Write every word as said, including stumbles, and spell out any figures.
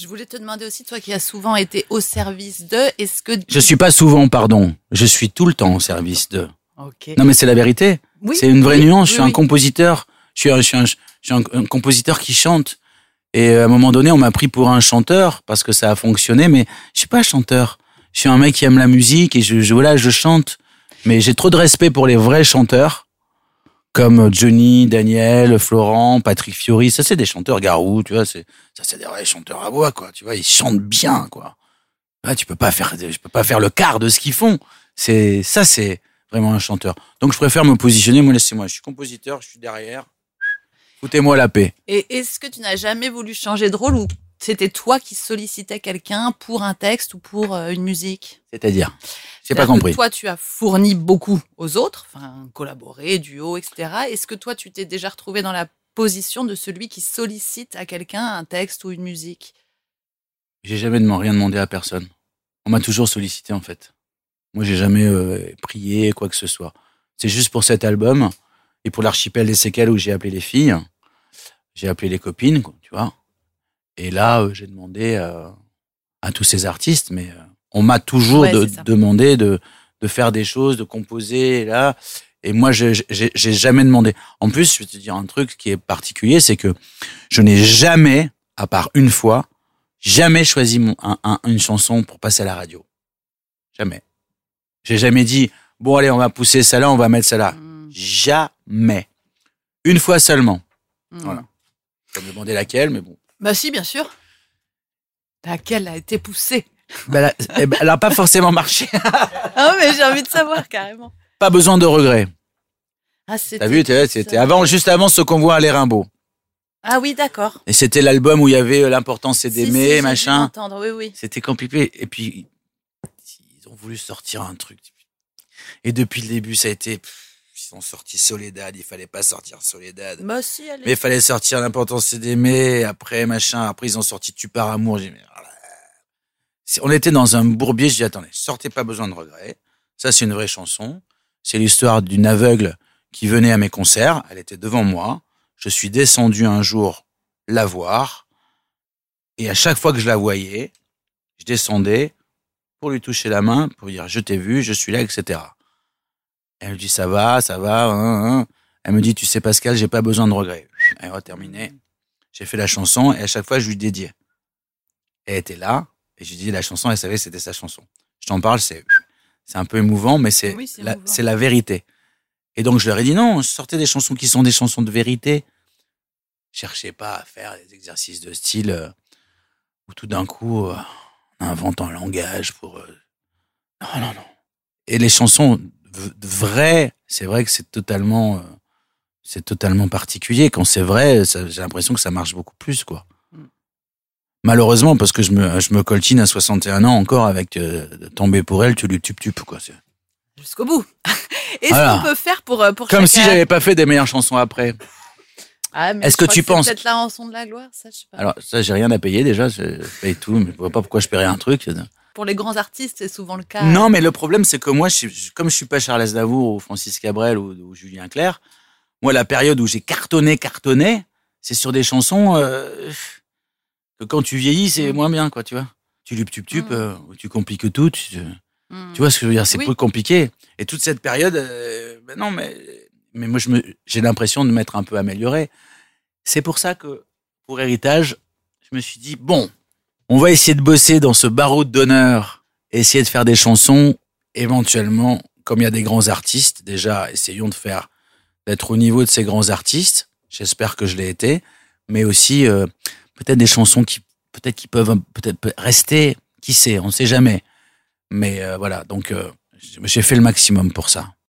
Je voulais te demander aussi, toi qui as souvent été au service de, est-ce que... Je suis pas souvent, pardon. Je suis tout le temps au service de. Ok. Non, mais c'est la vérité. Oui, C'est une vraie oui, nuance. oui, je suis oui. un compositeur. Je suis un, je suis un, je suis un, un compositeur qui chante. Et à un moment donné, on m'a pris pour un chanteur parce que ça a fonctionné, mais je suis pas chanteur. Je suis un mec qui aime la musique et je, je voilà, je chante. Mais j'ai trop de respect pour les vrais chanteurs, comme Johnny, Daniel, Florent, Patrick Fiori. Ça, c'est des chanteurs Garou, tu vois. C'est ça, c'est des vrais chanteurs à voix, quoi. Tu vois, ils chantent bien, quoi. Ouais, tu peux pas faire, je peux pas faire le quart de ce qu'ils font. C'est ça, c'est vraiment un chanteur. Donc, je préfère me positionner. Moi, laissez-moi. Je suis compositeur, je suis derrière. Foutez-moi la paix. Et est-ce que tu n'as jamais voulu changer de rôle ou c'était toi qui sollicitais quelqu'un pour un texte ou pour euh, une musique? C'est-à-dire, j'ai C'est-à-dire pas compris. que toi, tu as fourni beaucoup aux autres, enfin, collaboré, duo, et cetera. Est-ce que toi, tu t'es déjà retrouvé dans la position de celui qui sollicite à quelqu'un un texte ou une musique? J'ai jamais demandé, rien demandé à personne. On m'a toujours sollicité, en fait. Moi, j'ai jamais euh, prié, quoi que ce soit. C'est juste pour cet album et pour l'archipel des séquelles où j'ai appelé les filles. J'ai appelé les copines, quoi, tu vois. Et là, euh, j'ai demandé euh, à tous ces artistes, mais euh, on m'a toujours Ouais, de- c'est ça. demandé de, de faire des choses, de composer, et là. Et moi, je- j'ai j'ai jamais demandé. En plus, je vais te dire un truc qui est particulier, c'est que je n'ai jamais, à part une fois, jamais choisi mon, un, un- une chanson pour passer à la radio. Jamais. J'ai jamais dit, bon, allez, on va pousser celle-là, on va mettre celle-là. Mmh. Jamais. Une fois seulement. Mmh. Voilà. Je vais me demander laquelle, mais bon. Bah si, bien sûr. Laquelle a été poussée? Ben, elle, a, eh ben, elle a pas forcément marché. Ah mais j'ai envie de savoir carrément. Pas besoin de regrets. Ah, c'était T'as vu, t'es- c'était avant, juste avant ce convoi à les Rimbaud. Ah oui, d'accord. Et c'était l'album où il y avait euh, l'important c'est Si, si, d'aimer, j'ai dû machin. l'entendre, oui, oui. C'était compliqué. Et puis, ils ont voulu sortir un truc. Et depuis le début, ça a été, pff, ils ont sorti Soledad. Il fallait pas sortir Soledad. Bah si, allez. Mais il fallait sortir l'important c'est d'aimer. Après, machin. Après, ils ont sorti Tu pars amour. J'ai dit, mais, voilà. C'est- On était dans un bourbier. Je dis, attendez, sortez pas besoin de regrets. Ça, c'est une vraie chanson. C'est l'histoire d'une aveugle qui venait à mes concerts. Elle était devant moi. Je suis descendu un jour la voir. Et à chaque fois que je la voyais, je descendais pour lui toucher la main, pour lui dire, je t'ai vu, je suis là, et cetera. Elle me dit, ça va, ça va. Hein, hein. Elle me dit, tu sais Pascal, j'ai pas besoin de regrets. Elle va terminer. J'ai fait la chanson et à chaque fois, je lui dédiais. Elle était là et je lui dis, la chanson, elle savait que c'était sa chanson. Je t'en parle, c'est, c'est un peu émouvant, mais c'est, Oui, c'est la, émouvant. c'est la vérité. Et donc, je leur ai dit, non, sortez des chansons qui sont des chansons de vérité. Cherchez pas à faire des exercices de style euh, où tout d'un coup, euh, on invente un langage pour... euh, Non, non, non. Et les chansons v- vraies, c'est vrai que c'est totalement, euh, c'est totalement particulier. Quand c'est vrai, ça- j'ai l'impression que ça marche beaucoup plus, quoi. Mm. Malheureusement, parce que je me, je me coltine à soixante et un ans encore avec euh, Tomber pour elle, tu lui tup tup, quoi. C'est Jusqu'au bout. Est-ce Voilà. qu'on peut faire pour, euh, pour comme si chacun... j'avais pas fait des meilleures chansons après. Ah, mais Est-ce je que crois tu c'est penses- peut-être la rançon de la gloire, ça, je sais pas. Alors, ça, j'ai rien à payer déjà, je paye tout, mais je vois pas pourquoi je paierais un truc. Pour les grands artistes, c'est souvent le cas. Non, mais le problème, c'est que moi, je suis- comme je suis pas Charles Aznavour ou Francis Cabrel ou, ou Julien Clerc, moi, la période où j'ai cartonné, cartonné, c'est sur des chansons euh, que quand tu vieillis, c'est Mm. moins bien, quoi, tu vois. Tu lup, tup, tup, Mm. euh, tu compliques tout, tu, Mm. tu vois ce que je veux dire, c'est Oui. plus compliqué. Et toute cette période, euh, ben non, mais, mais moi, je me, j'ai l'impression de m'être un peu amélioré. C'est pour ça que, pour Héritage, je me suis dit, bon, on va essayer de bosser dans ce barreau d'honneur, essayer de faire des chansons, éventuellement, comme il y a des grands artistes, déjà, essayons de faire, d'être au niveau de ces grands artistes. J'espère que je l'ai été, mais aussi, euh, peut-être des chansons qui, peut-être qui peuvent, peut-être peut- rester, qui sait, on ne sait jamais. Mais euh, voilà, donc, euh, j'ai fait le maximum pour ça.